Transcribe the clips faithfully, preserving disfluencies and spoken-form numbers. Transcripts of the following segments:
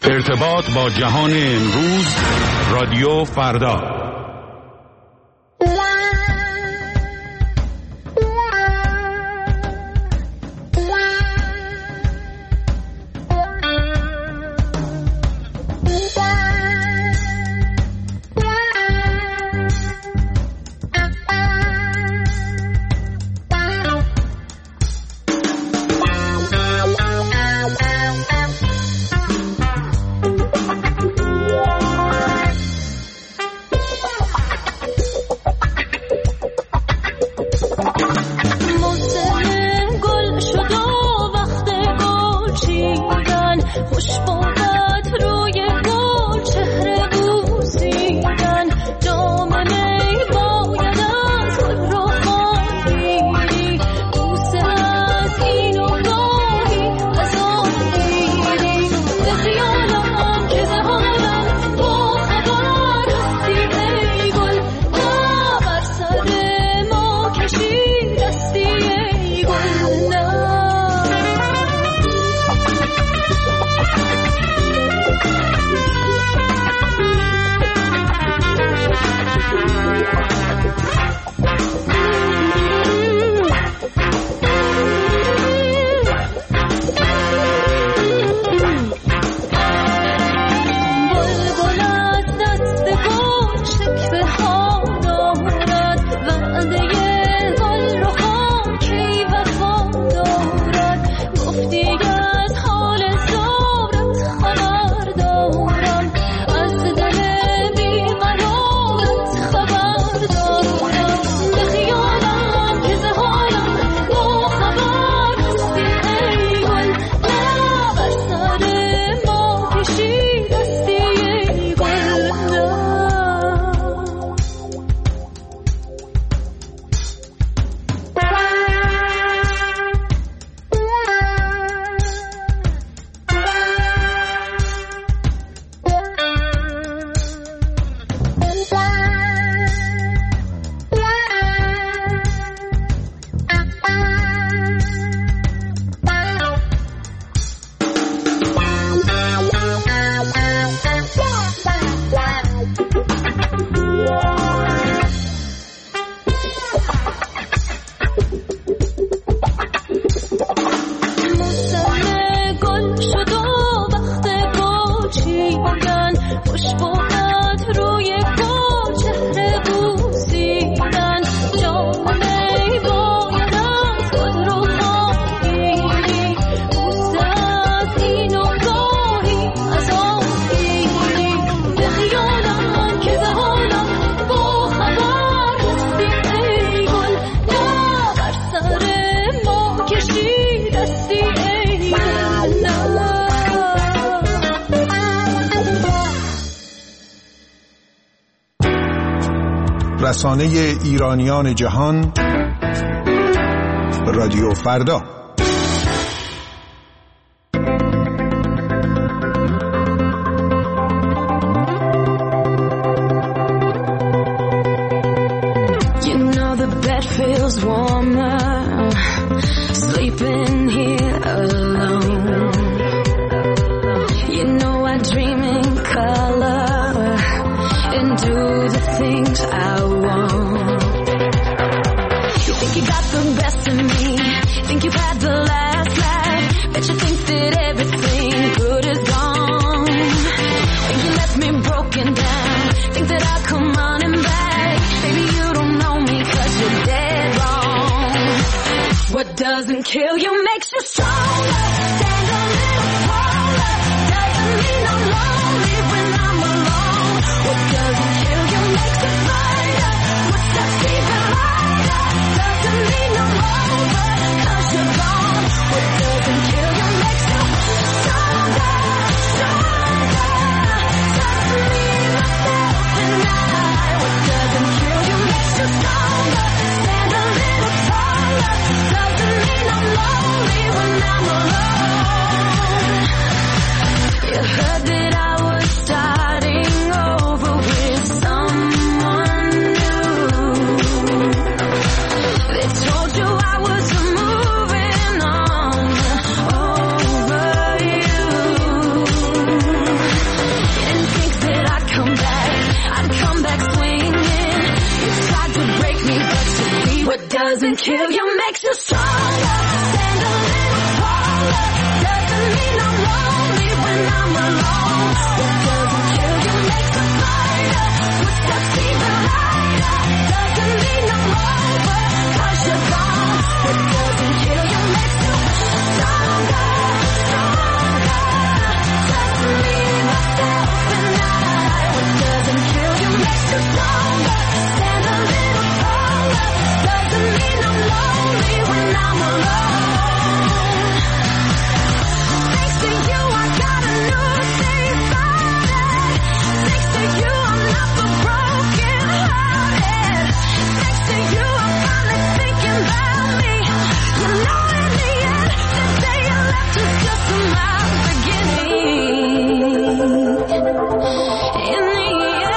ارتباط با جهان امروز، رادیو فردا. رسانه ایرانیان جهان، رادیو فردا. You know the bed feels warmer sleeping here alone. You know I dream in color and do the things I want. You think you got the best of me, think you've had the last laugh, bet you think that everything good is gone. Think you left me broken down, think that I'll come running back. Baby, you don't know me 'cause you're dead wrong. What doesn't kill you makes you stronger. Stand a little taller. Doesn't mean I'm lonely when I'm alone. What doesn't kill you makes it brighter. What steps even lighter. Doesn't mean I'm over 'cause you're gone. What doesn't kill you makes you stronger, stronger. Just me, myself, and I. What doesn't kill you makes you stronger. Stand a little taller. Doesn't mean I'm lonely when doesn't kill you makes you stronger. Stand a little taller. Doesn't mean I'm lonely when I'm alone. What doesn't kill you makes you brighter. Footsteps even lighter. Doesn't mean I'm over, 'cause you're gone. What doesn't kill you makes you stronger, stronger. Just me, myself, and I. What doesn't kill you makes you stronger. Stand a little taller. Doesn't mean I'm lonely when I'm alone. Thanks to you, I got a new safe hearted. Thanks to you, I'm not so broken hearted. Thanks to you, I'm finally thinking about me. You know, in the end, the day you left was just my beginning. In the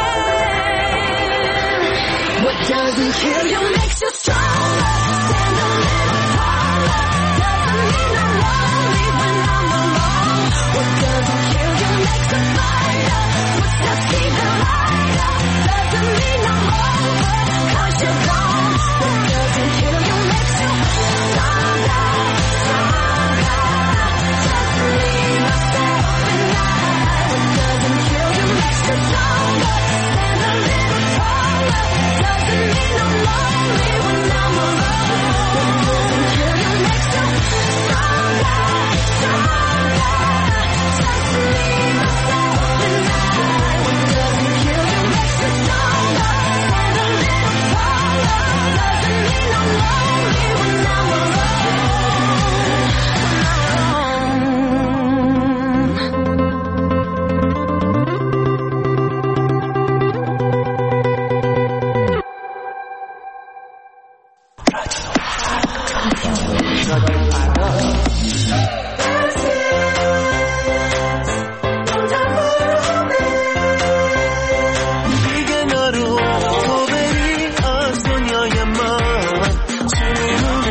end, what doesn't kill you makes you stronger. Stand a little taller. Doesn't mean I'm lonely when I'm alone. What doesn't kill you makes you brighter. Footsteps even lighter. Doesn't mean I'm over, 'cause you're gone. What doesn't kill you makes you stronger, stronger. Just me, myself, and I. What doesn't kill you makes you stronger. Stand a little taller. Doesn't mean I'm lonely when I'm alone. What doesn't kill you makes you stronger, stronger. Just me, myself, and I. What doesn't kill you makes you stronger. Stand a little taller. Doesn't mean I'm lonely when I'm alone. دیگه نرو تو بری از دنیای من چونه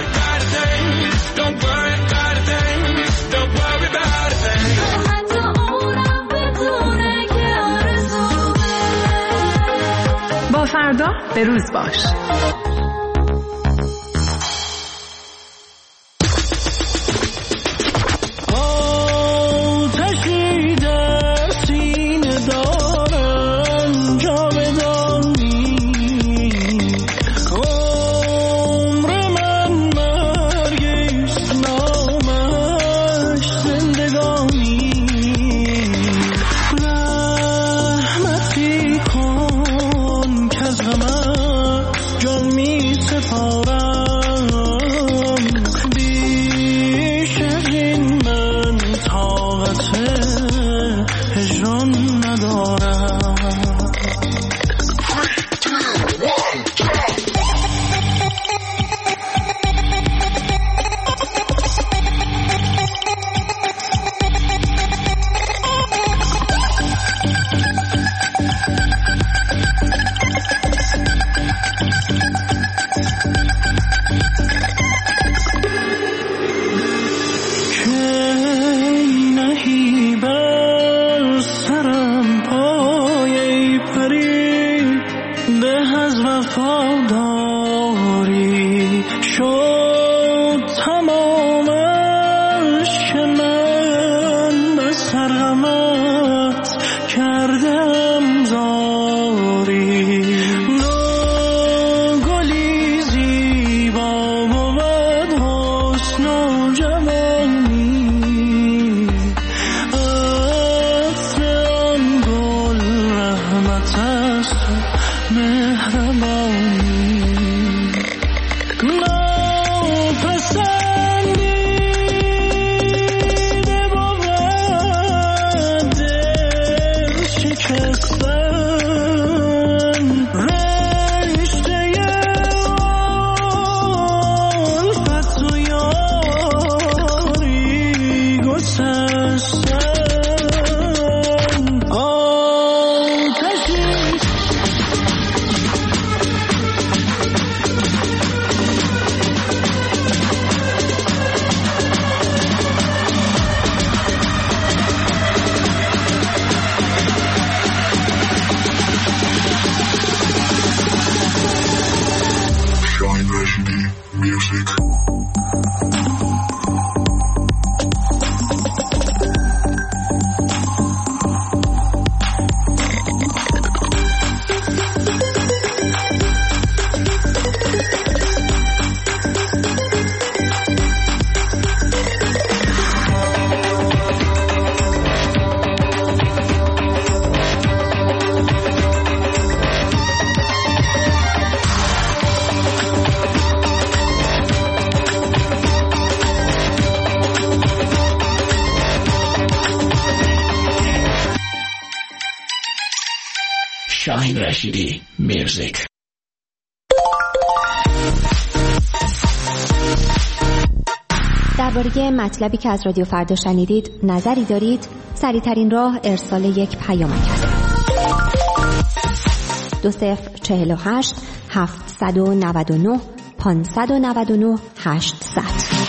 حتی اونم بدونه که آرزومه. با فردا به روز باش. آتشی در سینه دارم جاودانی عمر من مرگیست نامش زندگانی رحمتی کن که از غمت جان می شاهین رشیدی میوزیک. درباره مطلبی که از رادیو فردا شنیدید نظری دارید؟ سریع‌ترین راه ارسال یک پیامک است. دو صفر چهل و هشت هفتصد و نود و نه پانصد و نود و نه هشتصد.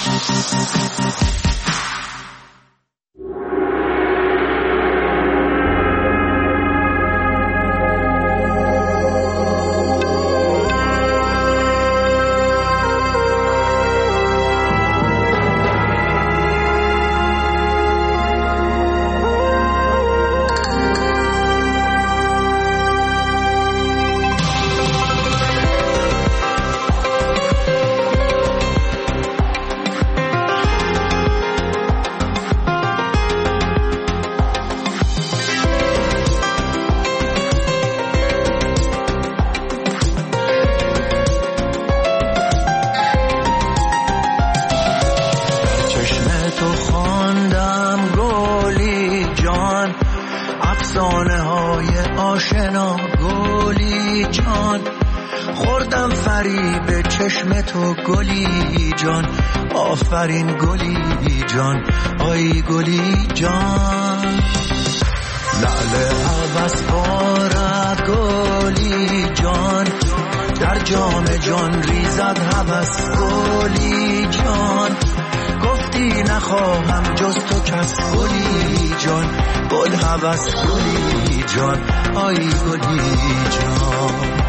آفرین گلی جان، آی گلی جان، لعل عوض بارد گلی جان، در جام جان ریزد هوس گلی جان، گفتی نخواهم جز تو کس گلی جان، گل هوس گلی جان، آی گلی جان.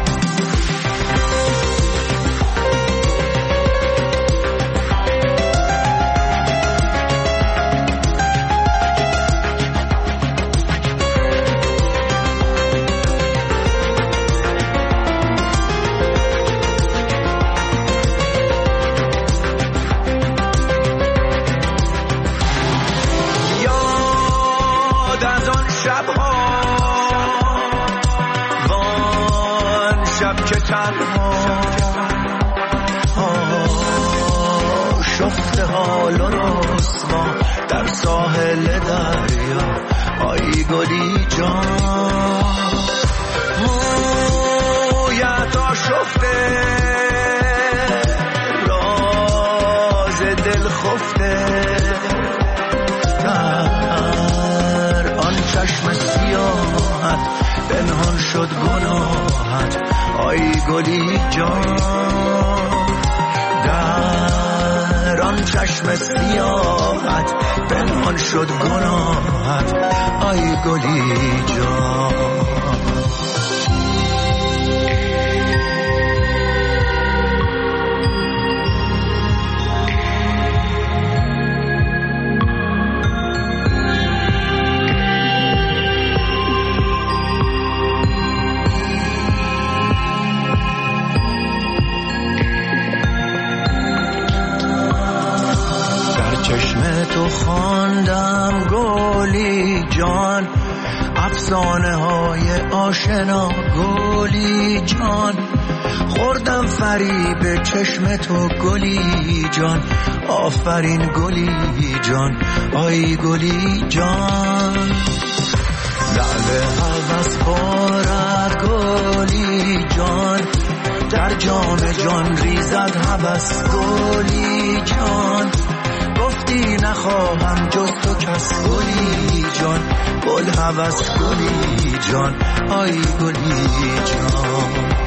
شفته حال و رسوا در ساحل دریا، آی گلی جان، مویت آشفته راز دل خفته، در آن چشم سیاحت پنهان شد گناهت، آی گلی جان، در آن چشم سیاحت پنهان شد گناهت، آی گلی جان. تو خواندم گلی جان، افسانه های آشنا گلی جان، خوردم فریب چشم تو گلی جان، آفرین گلی جان، آی گلی جان، لعل هوس بارد گلی جان، در جام جان ریزد هوس گلی جان، گفتی نخواهم جز تو کس گلی جان، گل هوس گلی جان، آی گلی جان.